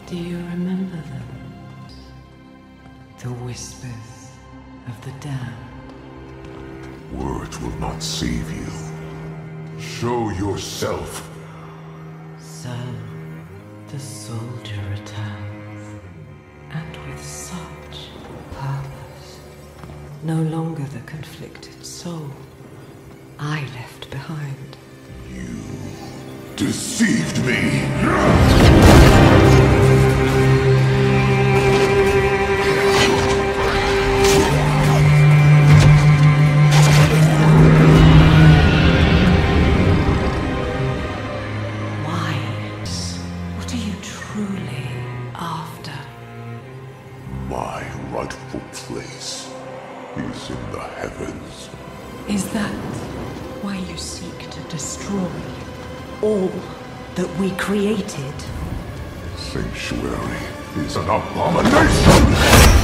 Do you remember them? The whispers of the damned. Words will not save you. Show yourself. So, the soldier returns. And with such purpose. No longer the conflicted soul I left behind. You deceived me! What are you truly after? My rightful place is in the heavens. Is that why you seek to destroy all that we created? Sanctuary is an abomination!